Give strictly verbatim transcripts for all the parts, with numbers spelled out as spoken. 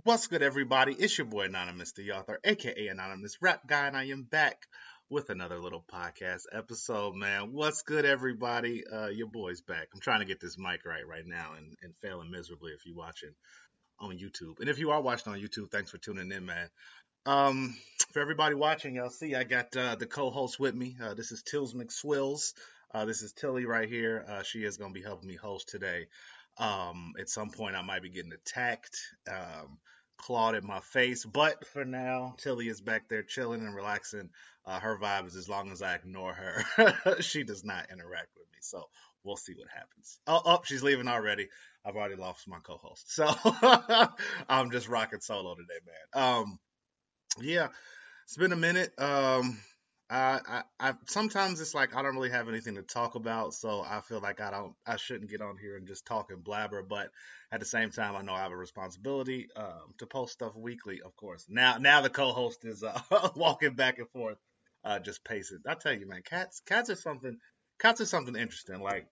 What's good, everybody? It's your boy Anonymous, the author, aka Anonymous Rap Guy, and I am back with another little podcast episode, man. What's good, everybody? Uh, your boy's back. I'm trying to get this mic right right now and, and failing miserably if you're watching on YouTube. And if you are watching on YouTube, thanks for tuning in, man. Um, for everybody watching, y'all see I got uh, the co-host with me. Uh, this is Tills McSwills. Uh, this is Tilly right here. Uh, she is going to be helping me host today. Um, at some point, I might be getting attacked, um, clawed at my face. But for now, Tilly is back there chilling and relaxing. Uh, her vibe is as long as I ignore her, she does not interact with me. So we'll see what happens. Oh, oh, she's leaving already. I've already lost my co-host. So I'm just rocking solo today, man. Um, yeah, it's been a minute. Um, I, I, I sometimes it's like I don't really have anything to talk about, so I feel like I don't, I shouldn't get on here and just talk and blabber. But at the same time, I know I have a responsibility um, to post stuff weekly, of course. Now, now the co-host is uh, walking back and forth, uh, just pacing. I tell you, man, cats, cats are something, cats are something interesting. Like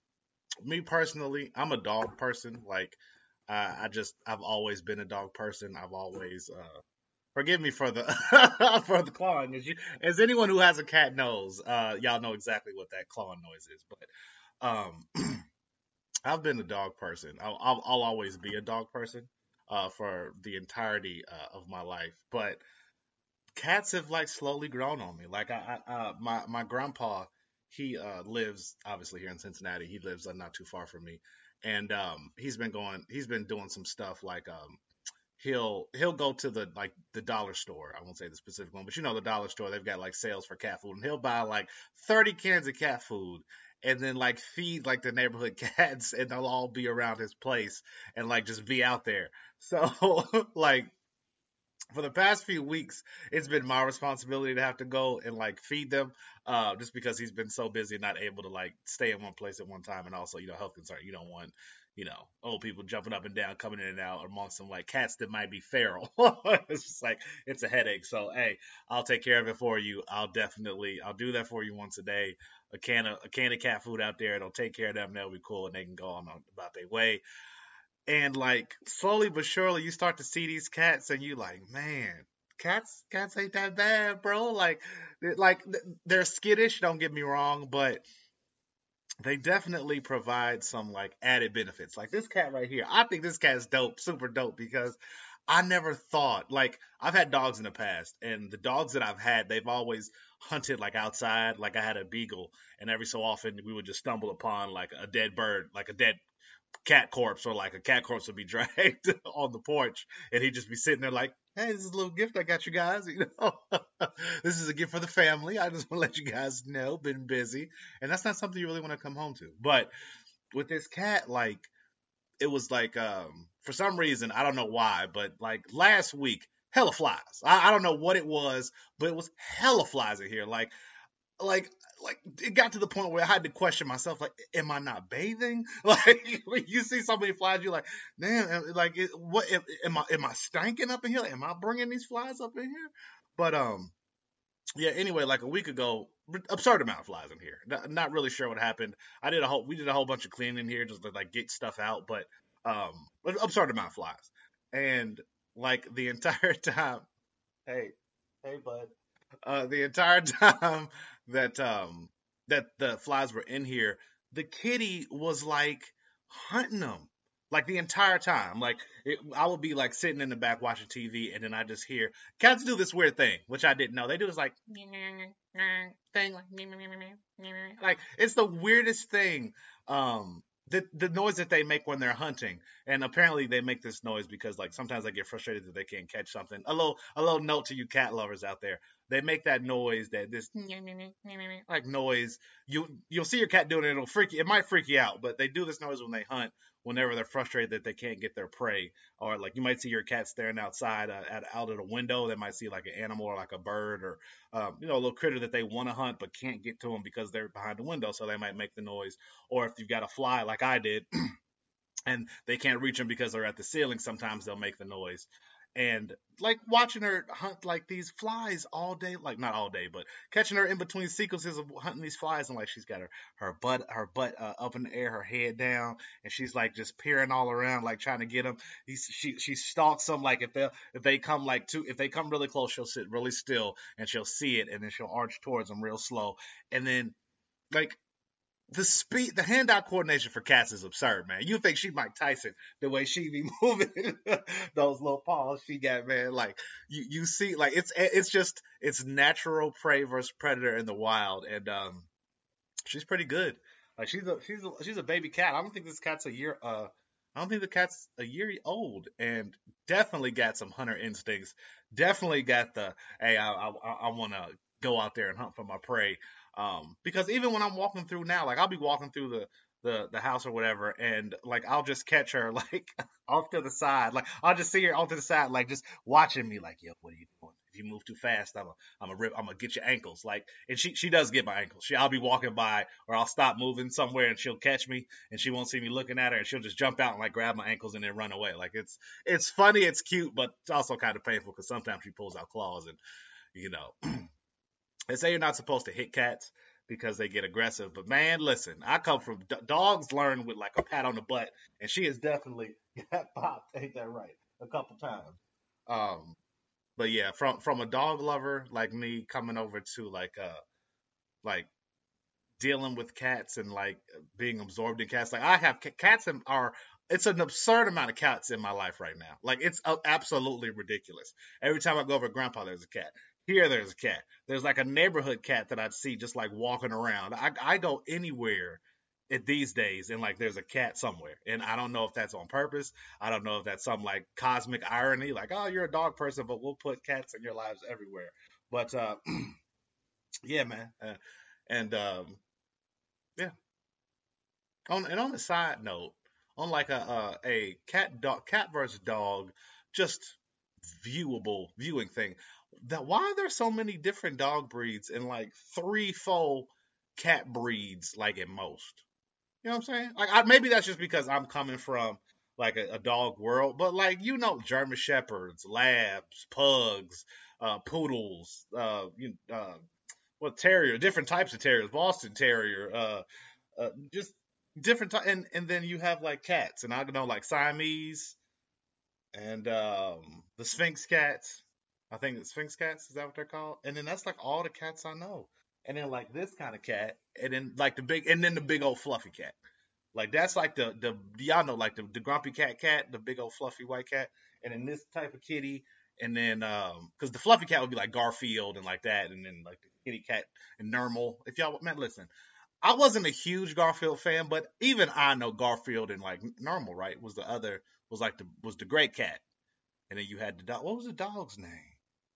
me personally, I'm a dog person. Like I, I just, I've always been a dog person. I've always uh, Forgive me for the for the clawing. As you, as anyone who has a cat knows, uh, y'all know exactly what that clawing noise is. But um, I've been a dog person. I'll, I'll, I'll always be a dog person uh, for the entirety uh, of my life. But cats have like slowly grown on me. Like I, I uh, my my grandpa, he uh, lives obviously here in Cincinnati. He lives uh, not too far from me, and um, he's been going. He's been doing some stuff like um, he'll he'll go to the like the dollar store. I won't say the specific one, but you know the dollar store, they've got like sales for cat food, and he'll buy like thirty cans of cat food and then like feed like the neighborhood cats, and they'll all be around his place and like just be out there. So like for the past few weeks, it's been my responsibility to have to go and like feed them, uh, just because he's been so busy and not able to like stay in one place at one time, and also you know health concern. You don't want you know old people jumping up and down, coming in and out amongst some like cats that might be feral. It's just like it's a headache. So hey, I'll take care of it for you. I'll definitely I'll do that for you once a day. A can of a can of cat food out there. It'll take care of them. They'll be cool and they can go on about their way. And like slowly but surely, you start to see these cats, and you like, man, cats, cats ain't that bad, bro. Like, they- like they're skittish. Don't get me wrong, but they definitely provide some like added benefits. Like this cat right here, I think this cat is dope, super dope, because I never thought like I've had dogs in the past, and the dogs that I've had, they've always hunted like outside. Like I had a beagle, and every so often we would just stumble upon like a dead bird, like a dead cat corpse, or like a cat corpse would be dragged on the porch, and he'd just be sitting there like, hey, this is a little gift I got you guys, you know. This is a gift for the family. I just want to let you guys know, been busy. And that's not something you really want to come home to. But with this cat, like it was like um for some reason, I don't know why, but like last week, hella flies. I, I don't know what it was, but it was hella flies in here. Like like like it got to the point where I had to question myself, like, am I not bathing? Like when you see so many flies, you're like, damn, like it, what am, am I am I stanking up in here? Like, am I bringing these flies up in here? But um, yeah. Anyway, like a week ago, absurd amount of flies in here. Not, not really sure what happened. I did a whole we did a whole bunch of cleaning in here just to like get stuff out, but um, absurd amount of flies, and like the entire time, hey, hey, bud uh, the entire time that um that the flies were in here, the kitty was like hunting them like the entire time. Like it, I would be like sitting in the back watching T V, and then I just hear cats do this weird thing, which I didn't know. They do this like thing, like like it's the weirdest thing. Um, the the noise that they make when they're hunting, and apparently they make this noise because like sometimes they get frustrated that they can't catch something. A little a little note to you cat lovers out there: they make that noise, that this like noise. You you'll see your cat doing it. It'll freak you. It might freak you out, but they do this noise when they hunt. Whenever they're frustrated that they can't get their prey, or like you might see your cat staring outside uh, at out at a window, they might see like an animal or like a bird or um, you know a little critter that they want to hunt but can't get to them because they're behind the window, so they might make the noise. Or if you've got a fly like I did, and they can't reach them because they're at the ceiling, sometimes they'll make the noise. and like watching her hunt like these flies all day, like not all day, but catching her in between sequences of hunting these flies, and like she's got her her butt her butt uh, up in the air, her head down, and she's like just peering all around, like trying to get them. He's, she she stalks them, like if they if they come like too if they come really close, she'll sit really still and she'll see it, and then she'll arch towards them real slow, and then like the speed, the hand-eye coordination for cats is absurd, man. You think she Mike Tyson the way she be moving those little paws she got, man. Like you, you see, like it's it's just it's natural prey versus predator in the wild, and um, she's pretty good. Like she's a she's a, she's a baby cat. I don't think this cat's a year. Uh, I don't think the cat's a year old, and definitely got some hunter instincts. Definitely got the hey, I I, I want to go out there and hunt for my prey. Um, because even when I'm walking through now, like I'll be walking through the the the house or whatever, and like I'll just catch her like off to the side, like I'll just see her off to the side, like just watching me, like yo, what are you doing? If you move too fast, I'm a I'm a rip, I'm gonna get your ankles, like, and she she does get my ankles. She I'll be walking by, or I'll stop moving somewhere, and she'll catch me, and she won't see me looking at her, and she'll just jump out and like grab my ankles and then run away. Like it's it's funny, it's cute, but it's also kind of painful because sometimes she pulls out claws, and you know they say you're not supposed to hit cats because they get aggressive. But man, listen, I come from d- dogs learn with like a pat on the butt, and she has definitely got popped. Ain't that right? A couple times. Um, but yeah, from from a dog lover like me coming over to like uh like dealing with cats and like being absorbed in cats. Like I have cats and are it's an absurd amount of cats in my life right now. Like it's uh, absolutely ridiculous. Every time I go over to Grandpa, there's a cat. Here, there's a cat. There's like a neighborhood cat that I'd see just like walking around. I, I go anywhere at these days and like there's a cat somewhere, and I don't know if that's on purpose. I don't know if that's some like cosmic irony, like oh you're a dog person, but we'll put cats in your lives everywhere. But uh, yeah, man. Uh, and um, yeah, on and on a side note, on like a uh, a cat dog cat versus dog, just viewable viewing thing. That why are there so many different dog breeds and like three, four cat breeds like at most? You know what I'm saying? Like I, maybe that's just because I'm coming from like a, a dog world, but like you know, German shepherds, labs, pugs, uh, poodles, uh, you, uh, well, terrier, different types of terriers, Boston Terrier, uh, uh, just different ty- and and then you have like cats, and I know like Siamese and um the Sphinx cats. I think the Sphinx cats is that what they're called? And then that's like all the cats I know. And then like this kind of cat, and then like the big, and then the big old fluffy cat. Like that's like the the y'all know like the, the grumpy cat cat, the big old fluffy white cat, and then this type of kitty, and then um because the fluffy cat would be like Garfield and like that, and then like the kitty cat and Nermal. If y'all man, listen, I wasn't a huge Garfield fan, but even I know Garfield and like Normal, right? Was the other was like the was the great cat, and then you had the dog. What was the dog's name?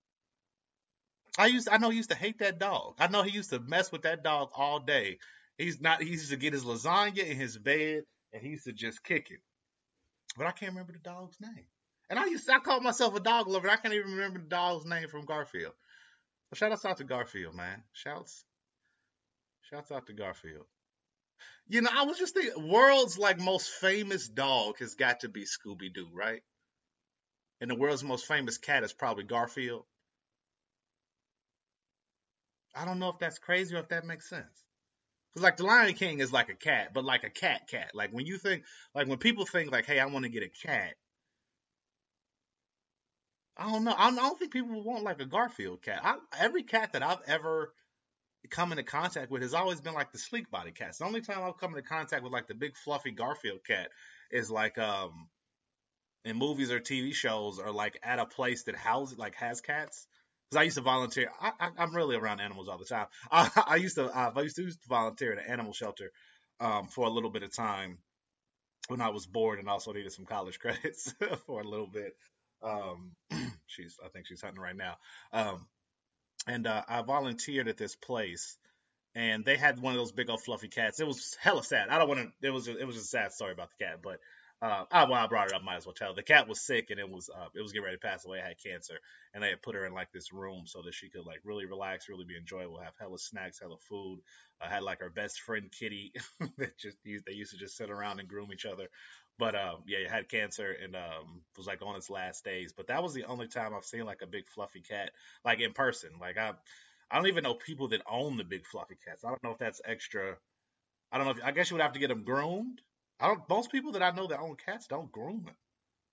I used I know he used to hate that dog. I know he used to mess with that dog all day. He's not. He used to get his lasagna in his bed, and he used to just kick it. But I can't remember the dog's name. And I used to, I called myself a dog lover. I can't even remember the dog's name from Garfield. But shout outs out to Garfield, man. Shouts shouts out to Garfield. You know, I was just thinking, world's like most famous dog has got to be Scooby Doo, right? And the world's most famous cat is probably Garfield. I don't know if that's crazy or if that makes sense. Because like the Lion King is like a cat, but like a cat cat. Like when you think, like when people think like, hey, I want to get a cat. I don't know. I don't, I don't think people would want like a Garfield cat. I, every cat that I've ever come into contact with has always been like the sleek body cats. The only time I've come into contact with like the big fluffy Garfield cat is like um in movies or T V shows or like at a place that houses like has cats. Because I used to volunteer. I, I, I'm really around animals all the time. I, I used to uh, I used to, used to volunteer at an animal shelter um, for a little bit of time when I was bored and also needed some college credits for a little bit. Um, she's I think she's hunting right now. Um, and uh, I volunteered at this place, and they had one of those big old fluffy cats. It was hella sad. I don't want to. It was it was just a sad story about the cat, but Uh, ah, well, I brought it up. Might as well tell. The cat was sick and it was uh, it was getting ready to pass away. It had cancer, and they had put her in like this room so that she could like really relax, really be enjoyable, have hella snacks, hella food. I uh, had like her best friend Kitty that just used, they used to just sit around and groom each other. But um, yeah, it had cancer and um, was like on its last days. But that was the only time I've seen like a big fluffy cat like in person. Like I, I don't even know people that own the big fluffy cats. I don't know if that's extra. I don't know. If, I guess you would have to get them groomed. I don't. Most people that I know that own cats don't groom them.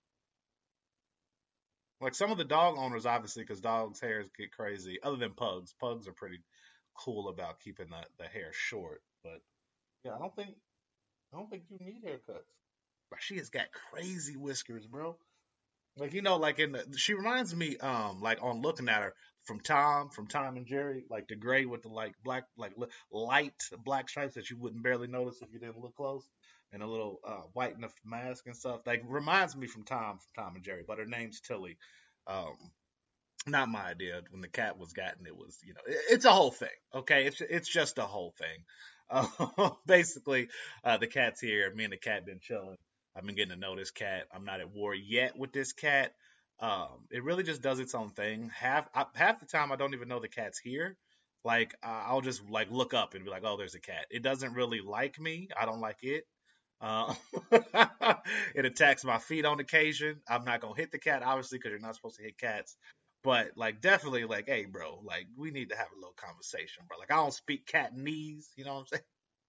Like some of the dog owners, obviously, because dogs' hairs get crazy. Other than pugs, pugs are pretty cool about keeping the, the hair short. But yeah, I don't think I don't think you need haircuts. But she has got crazy whiskers, bro. Like you know, like in the, she reminds me, um, like on looking at her from Tom, from Tom and Jerry, like the gray with the like black, like li- light black stripes that you wouldn't barely notice if you didn't look close, and a little uh, white in the mask and stuff. Like reminds me from Tom, from Tom and Jerry, but her name's Tilly. Um, not my idea. When the cat was gotten, it was you know, it, it's a whole thing. Okay, it's it's just a whole thing. Uh, basically, uh, the cat's here. Me and the cat been chilling. I've been getting to know this cat. I'm not at war yet with this cat. Um, it really just does its own thing. Half I, half the time, I don't even know the cat's here. Like uh, I'll just like look up and be like, "Oh, there's a cat." It doesn't really like me. I don't like it. Uh, it attacks my feet on occasion. I'm not gonna hit the cat, obviously, because you're not supposed to hit cats. But like, definitely, like, hey, bro, like, we need to have a little conversation, bro. Like, I don't speak cat knees. You know what I'm saying?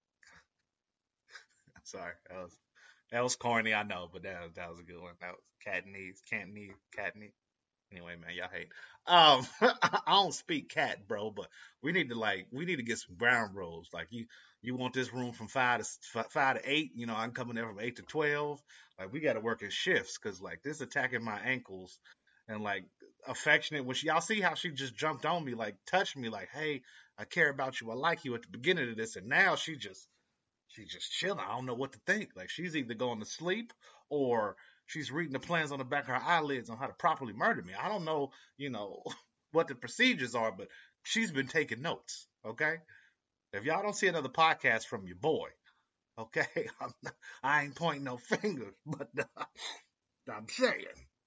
I'm sorry, that was that was corny, I know, but that that was a good one. That was cat knees, cat knee, cat knee. Anyway, man, y'all hate. Um, I don't speak cat, bro, but we need to like we need to get some ground rules. Like you, you want this room from five to five to eight. You know, I'm coming there from eight to twelve. Like we got to work in shifts because like this attacking my ankles and like affectionate. When she, y'all see how she just jumped on me, like touched me, like, hey, I care about you, I like you at the beginning of this, and now she just she's just chilling. I don't know what to think. Like she's either going to sleep or she's reading the plans on the back of her eyelids on how to properly murder me. I don't know, you know, what the procedures are, but she's been taking notes. Okay, if y'all don't see another podcast from your boy, okay, I'm not, I ain't pointing no fingers, but uh, I'm saying.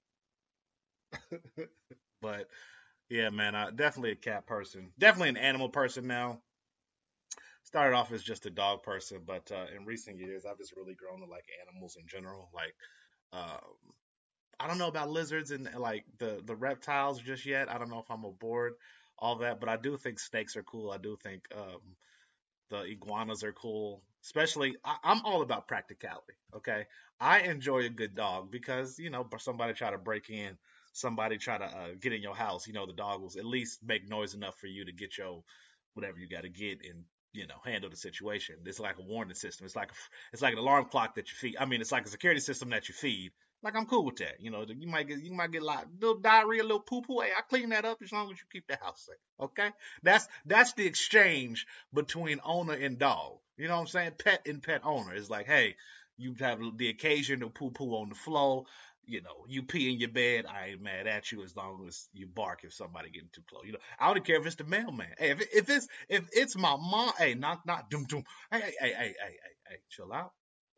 But yeah, man, I definitely a cat person, definitely an animal person now. Started off as just a dog person, but uh, in recent years, I've just really grown to like animals in general. Like, um, I don't know about lizards and like the the reptiles just yet. I don't know if I'm aboard all that, but I do think snakes are cool. I do think um, the iguanas are cool. Especially, I, I'm all about practicality. Okay, I enjoy a good dog because you know, somebody try to break in, somebody try to uh, get in your house. You know, the dog will at least make noise enough for you to get your whatever you got to get and you know handle the situation. It's like a warning system. It's like a, it's like an alarm clock that you feed. I mean, it's like a security system that you feed. Like I'm cool with that. You know, you might get you might get a lot little diarrhea, a little poo poo. Hey, I clean that up as long as you keep the house safe. Okay, that's that's the exchange between owner and dog. You know what I'm saying? Pet and pet owner. It's like, hey, you have the occasion to poo poo on the floor. You know, you pee in your bed. I ain't mad at you as long as you bark if somebody getting too close. You know, I don't care if it's the mailman. Hey, if, if it's if it's my mom, hey, not not doom doom. Hey, hey, hey, hey, hey, hey, hey, chill out.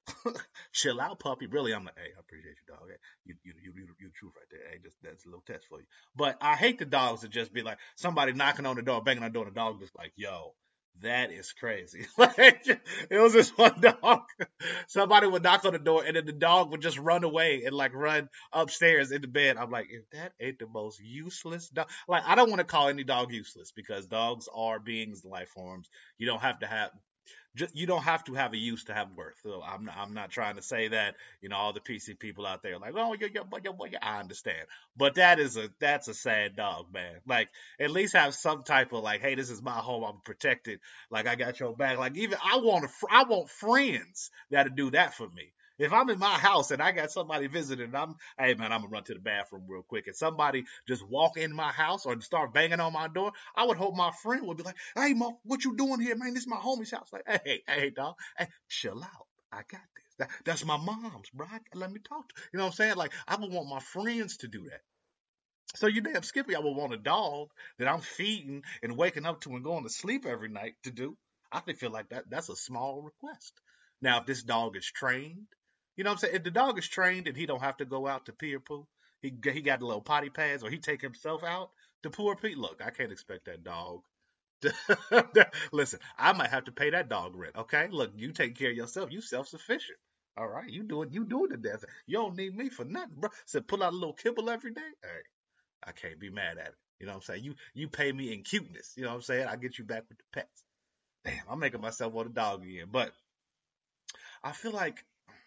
Chill out, puppy. Really, I'm like, hey, I appreciate you, dog. Hey, you, you, you, you, you, truth right there. Hey, just that's a little test for you. But I hate the dogs that just be like somebody knocking on the door, banging on the door, and the dog just like, yo, that is crazy. Like it was this one dog. Somebody would knock on the door, and then the dog would just run away and like run upstairs into bed. I'm like, if that ain't the most useless dog, like I don't want to call any dog useless because dogs are beings, life forms. You don't have to have just, you don't have to have a use to have worth. So I'm not, I'm not trying to say that you know all the P C people out there are like oh yeah yeah yeah yeah yeah I understand, but that is a that's a sad dog man. Like at least have some type of like hey this is my home I'm protected like I got your back. Like even I want a fr- I want friends that'll do that for me. If I'm in my house and I got somebody visiting, and I'm, hey man, I'm gonna run to the bathroom real quick, and somebody just walk in my house or start banging on my door, I would hope my friend would be like, "Hey, mo, what you doing here, man? This is my homie's house." Like, hey, hey, dog, hey, chill out. I got this. That, that's my mom's, bro. I, let me talk to. You know what I'm saying? Like, I would want my friends to do that. So you damn Skippy, I would want a dog that I'm feeding and waking up to and going to sleep every night to do. I feel like that that's a small request. Now, if this dog is trained You know what I'm saying? If the dog is trained and he don't have to go out to pee or poo, he he got the little potty pads, or he take himself out to poo or pee. Look, I can't expect that dog. to- Listen, I might have to pay that dog rent. Okay, look, you take care of yourself. You self sufficient. All right, you do it. You do it to death. You don't need me for nothing, bro. So pull out a little kibble every day. Hey, I can't be mad at it. You know what I'm saying? You you pay me in cuteness. You know what I'm saying? I get you back with the pets. Damn, I'm making myself want a dog again. But I feel like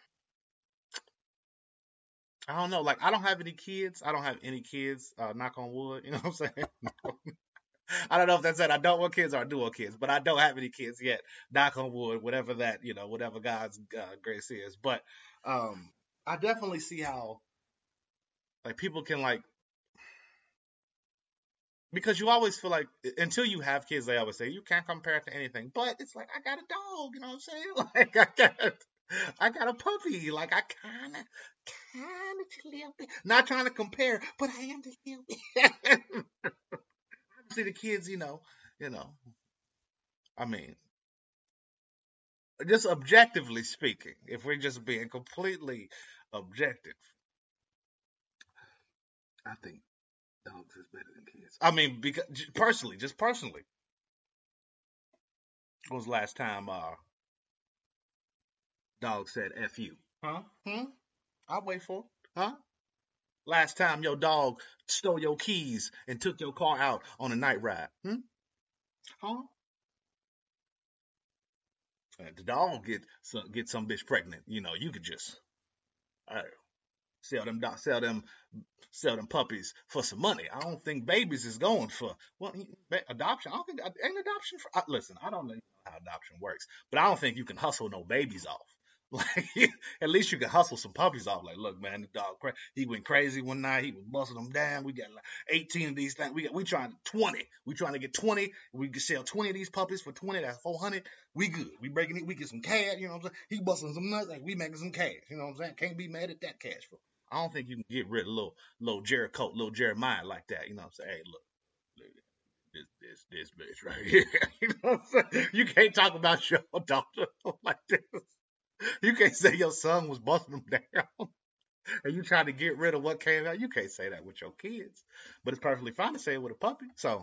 I don't know. Like I don't have any kids. I don't have any kids. Uh, knock on wood. You know what I'm saying? I don't know if that's it. I don't want kids or I do want kids, but I don't have any kids yet. Knock on wood, whatever that you know, whatever God's uh, grace is. But um, I definitely see how like people can like because you always feel like until you have kids, they always say you can't compare it to anything. But it's like I got a dog, you know what I'm saying? Like I got, I got a puppy. Like I kind of, kind of just a little bit. Not trying to compare, but I am just a little bit. See the kids, you know, you know. I mean, just objectively speaking, if we're just being completely objective, I think dogs is better than kids. I mean, because personally, just personally, when was the last time uh dog said "f you"? Huh? Hmm? I'll wait for it. Huh? Last time your dog stole your keys and took your car out on a night ride? Hmm? Huh? And the dog get some get some bitch pregnant. You know, you could just uh, sell them sell them sell them puppies for some money. I don't think babies is going for well adoption. I don't think ain't adoption for. Uh, listen, I don't know how adoption works, but I don't think you can hustle no babies off. Like at least you can hustle some puppies off. Like, look, man, the dog he went crazy one night. He was busting them down. We got like eighteen of these things. We got we trying to twenty. We trying to get twenty. We can sell twenty of these puppies for twenty. That's four hundred. We good. We breaking it. We get some cash. You know what I'm saying? He busting some nuts. Like we making some cash. You know what I'm saying? Can't be mad at that cash flow. I don't think you can get rid of little little Jericho, little Jeremiah like that. You know what I'm saying? Hey, look, look this this this bitch right here. You know what I'm saying? You can't talk about your daughter like this. You can't say your son was busting them down and you trying to get rid of what came out. You can't say that with your kids. But it's perfectly fine to say it with a puppy. So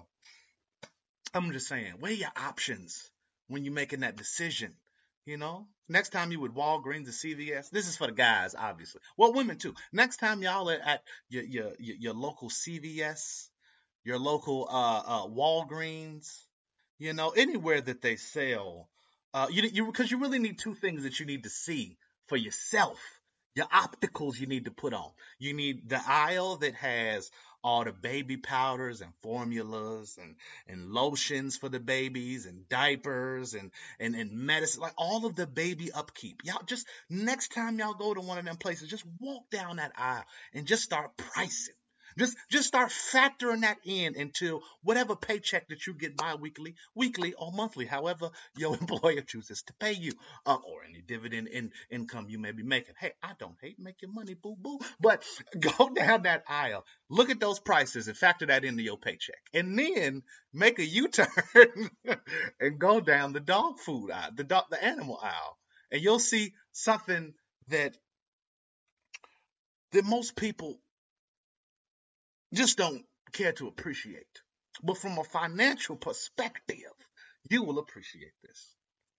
I'm just saying, weigh your options when you're making that decision. You know, next time you would Walgreens or C V S, this is for the guys, obviously. Well, women too. Next time y'all are at your your your, your local C V S, your local uh, uh, Walgreens, you know, anywhere that they sell, uh, you you because you really need two things that you need to see for yourself. Your opticals you need to put on. You need the aisle that has all the baby powders and formulas and and lotions for the babies and diapers and and and medicine, like all of the baby upkeep. Y'all just next time y'all go to one of them places, just walk down that aisle and just start pricing. Just just start factoring that in into whatever paycheck that you get bi-weekly, weekly, or monthly, however your employer chooses to pay you, uh, or any dividend in, income you may be making. Hey, I don't hate making money, boo boo, but go down that aisle, look at those prices, and factor that into your paycheck, and then make a U-turn and go down the dog food aisle, the dog, the animal aisle, and you'll see something that that most people just don't care to appreciate. But from a financial perspective, you will appreciate this.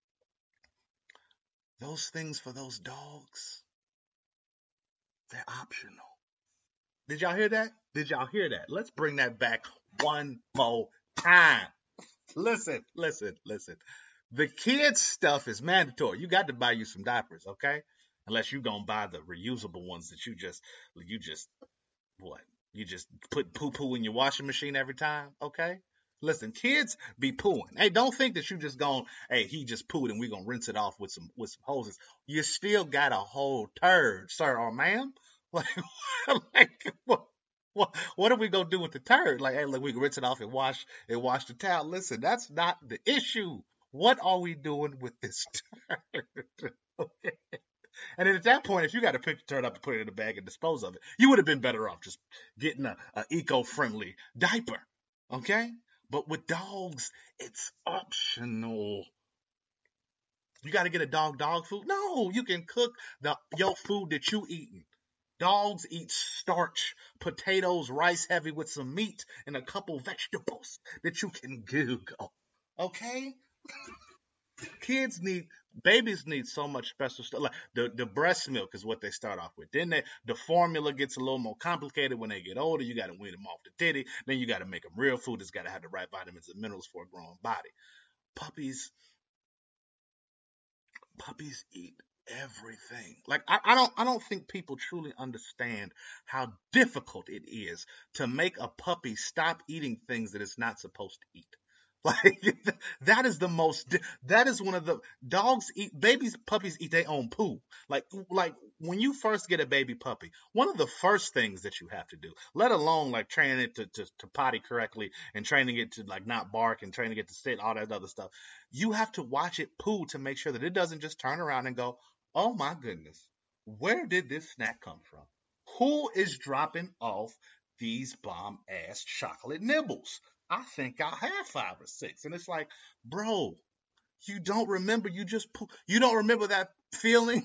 Those things for those dogs, they're optional. Did y'all hear that? Did y'all hear that? Let's bring that back one more time. Listen, listen, listen. The kids stuff is mandatory. You got to buy you some diapers, okay? Unless you're gonna buy the reusable ones that you just you just what? You just put poo poo in your washing machine every time, okay? Listen, kids be pooing. Hey, don't think that you just gonna, hey, he just pooed and we gonna rinse it off with some with some hoses. You still got a whole turd, sir or ma'am. Like, like what, what, what are we gonna do with the turd? Like, hey, look, we can rinse it off and wash and wash the towel. Listen, that's not the issue. What are we doing with this turd? Okay. And then at that point, if you got to pick the turd up and put it in a bag and dispose of it, you would have been better off just getting a, a eco-friendly diaper. Okay? But with dogs, it's optional. You got to get a dog dog food. No, you can cook the your food that you eating. Dogs eat starch, potatoes, rice heavy with some meat and a couple vegetables that you can Google. Okay? Kids need babies need so much special stuff. Like the, the breast milk is what they start off with. Then they, the formula gets a little more complicated when they get older. You got to wean them off the titty. Then you got to make them real food. It's got to have the right vitamins and minerals for a growing body. Puppies puppies eat everything. Like I, I don't I don't think people truly understand how difficult it is to make a puppy stop eating things that it's not supposed to eat. Like that is the most that is one of the dogs eat babies puppies eat their own poo. Like like when you first get a baby puppy, one of the first things that you have to do, let alone like training it to, to, to potty correctly and training it to like not bark and training it to sit, all that other stuff, you have to watch it poo to make sure that it doesn't just turn around and go, oh my goodness, where did this snack come from? Who is dropping off these bomb ass chocolate nibbles? I think I have five or six. And it's like, bro, you don't remember. You just, you don't remember that feeling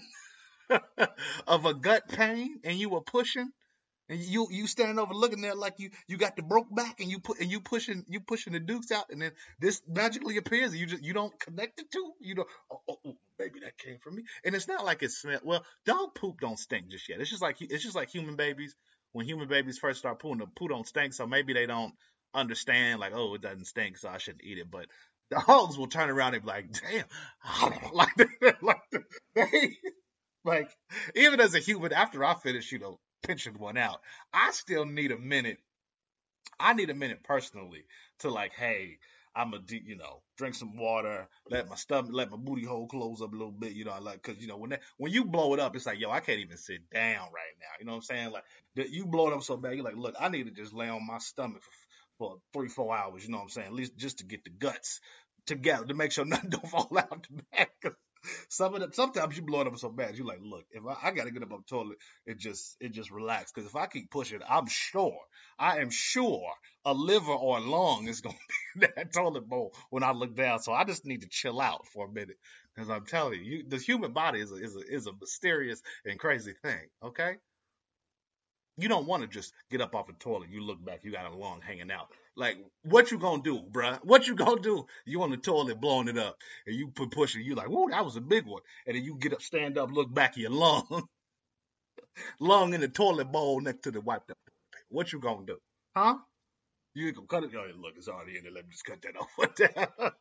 of a gut pain and you were pushing and you you standing over looking there like you you got the broke back and you put and you pushing you pushing the dukes out and then this magically appears and you just you don't connect the two. You know, oh, oh, oh baby, that came from me. And it's not like it smell well, dog poop don't stink just yet. It's just like it's just like human babies. When human babies first start pooing, the poo don't stink, so maybe they don't understand like, oh, it doesn't stink, so I shouldn't eat it. But dogs will turn around and be like, damn, like, like they, like even as a human, after I finish, you know, pinching one out, I still need a minute. I need a minute personally to like, hey, I'm a, you know, drink some water, let my stomach, let my booty hole close up a little bit, you know, like, cause you know, when that, when you blow it up, it's like, yo, I can't even sit down right now, you know what I'm saying? Like, the, you blow it up so bad, you're like, look, I need to just lay on my stomach for, for three, four hours, you know what I'm saying? At least just to get the guts together to make sure nothing don't fall out the back. Some of them, sometimes you blow it up so bad, you're like, look, if I, I got to get up on the toilet, it just, it just relax. Because if I keep pushing, I'm sure, I am sure a liver or a lung is going to be in that toilet bowl when I look down. So I just need to chill out for a minute. Because I'm telling you, you, the human body is a, is a, is a mysterious and crazy thing. Okay, you don't want to just get up off the toilet. You look back, you got a lung hanging out. Like, what you gonna do, bruh? What you gonna do? You on the toilet blowing it up, and you put pushing. You like, whoa, that was a big one. And then you get up, stand up, look back at your lung, lung in the toilet bowl next to the wiped up paper. What you gonna do, huh? You ain't gonna cut it. Oh, look, it's already in there. Let me just cut that off. What the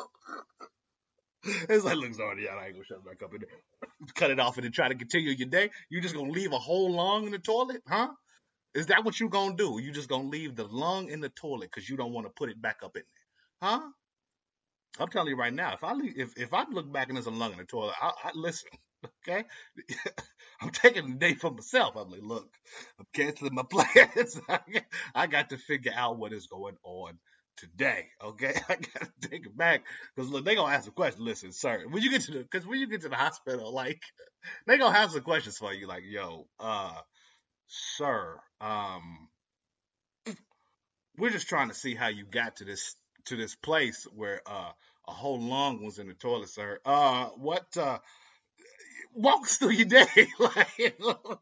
It's like, look, it's already out. I ain't gonna shut it back up in there. Cut it off and then try to continue your day. You just gonna leave a whole lung in the toilet, huh? Is that what you gonna do? You just gonna leave the lung in the toilet because you don't want to put it back up in there, huh? I'm telling you right now, if I leave, if if I look back and there's a lung in the toilet, I, I listen, okay? I'm taking the day for myself. I'm like, look, I'm canceling my plans. I got to figure out what is going on today, okay? I got to take it back because look, they gonna ask a question. Listen, sir, when you get to the, because when you get to the hospital, like they gonna have some questions for you, like, yo, uh, sir, um, we're just trying to see how you got to this to this place where uh a whole lung was in the toilet, sir. Uh, what? Uh, walk us through your day. Like,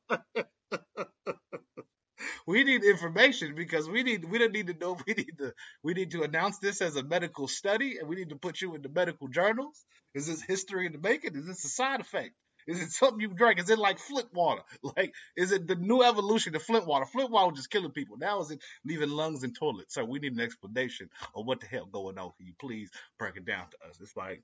we need information because we need we don't need to know. We need to we need to announce this as a medical study, and we need to put you in the medical journals. Is this history in the making? Is this a side effect? Is it something you drink? Is it like Flint water? Like, is it the new evolution of Flint water? Flint water was just killing people. Now is it leaving lungs in toilets? So we need an explanation of what the hell going on. Can you please break it down to us? It's like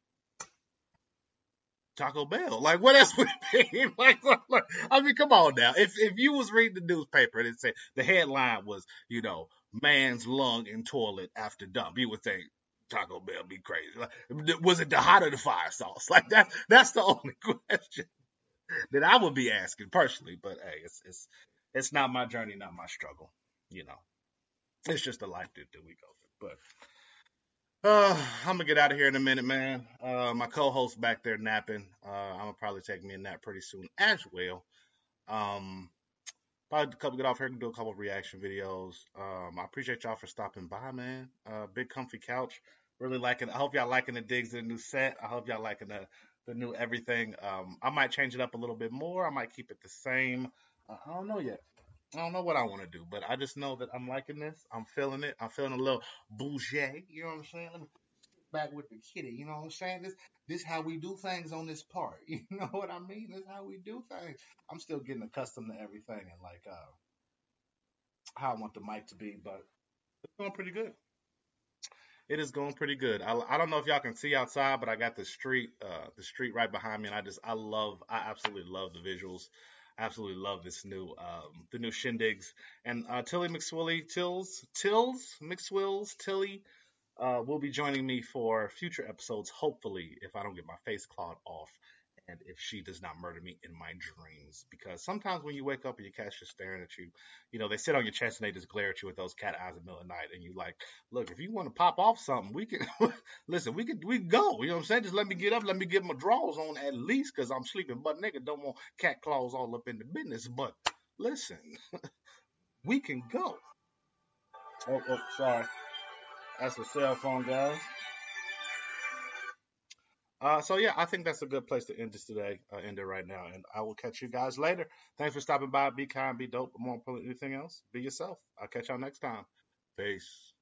Taco Bell. Like, what else would it be? Like, like, I mean, come on now. If if you was reading the newspaper and it said the headline was, you know, man's lung in toilet after dump, you would think Taco Bell be crazy. Like, was it the hot or the fire sauce? Like that. That's the only question that I would be asking personally. But hey, it's it's it's not my journey, not my struggle. You know, it's just the life that, that we go through. But uh, I'm gonna get out of here in a minute, man. Uh, my co-host back there napping. Uh, I'm gonna probably take me a nap pretty soon as well. Um, probably a couple get off here and do a couple of reaction videos. Um, I appreciate y'all for stopping by, man. Uh, big comfy couch. Really liking. I hope y'all liking the digs of the new set. I hope y'all liking the the new everything. Um, I might change it up a little bit more. I might keep it the same. Uh, I don't know yet. I don't know what I want to do, but I just know that I'm liking this. I'm feeling it. I'm feeling a little bougie. You know what I'm saying? Let me sit back with the kitty. You know what I'm saying? This this how we do things on this part. You know what I mean? This how we do things. I'm still getting accustomed to everything and like uh, how I want the mic to be, but it's going pretty good. It is going pretty good. I, I don't know if y'all can see outside, but I got the street, uh, the street right behind me, and I just, I love, I absolutely love the visuals. I absolutely love this new, um, the new shindigs. And uh, Tilly McSwilly, Tills, Tills McSwills, Tilly, uh, will be joining me for future episodes. Hopefully, if I don't get my face clawed off, and if she does not murder me in my dreams, because sometimes when you wake up and your cat's just staring at you, you know they sit on your chest and they just glare at you with those cat eyes in the middle of the night, and you like, look, if you want to pop off something, we can listen, we could we can go. You know what I'm saying? Just let me get up, let me get my drawers on at least, because I'm sleeping butt naked. Don't want cat claws all up in the business. But listen, we can go. Oh, oh, sorry, that's a cell phone, guys. Uh, so yeah, I think that's a good place to end this today. Uh, end it right now, and I will catch you guys later. Thanks for stopping by. Be kind, be dope, but more importantly, anything else, be yourself. I'll catch y'all next time. Peace.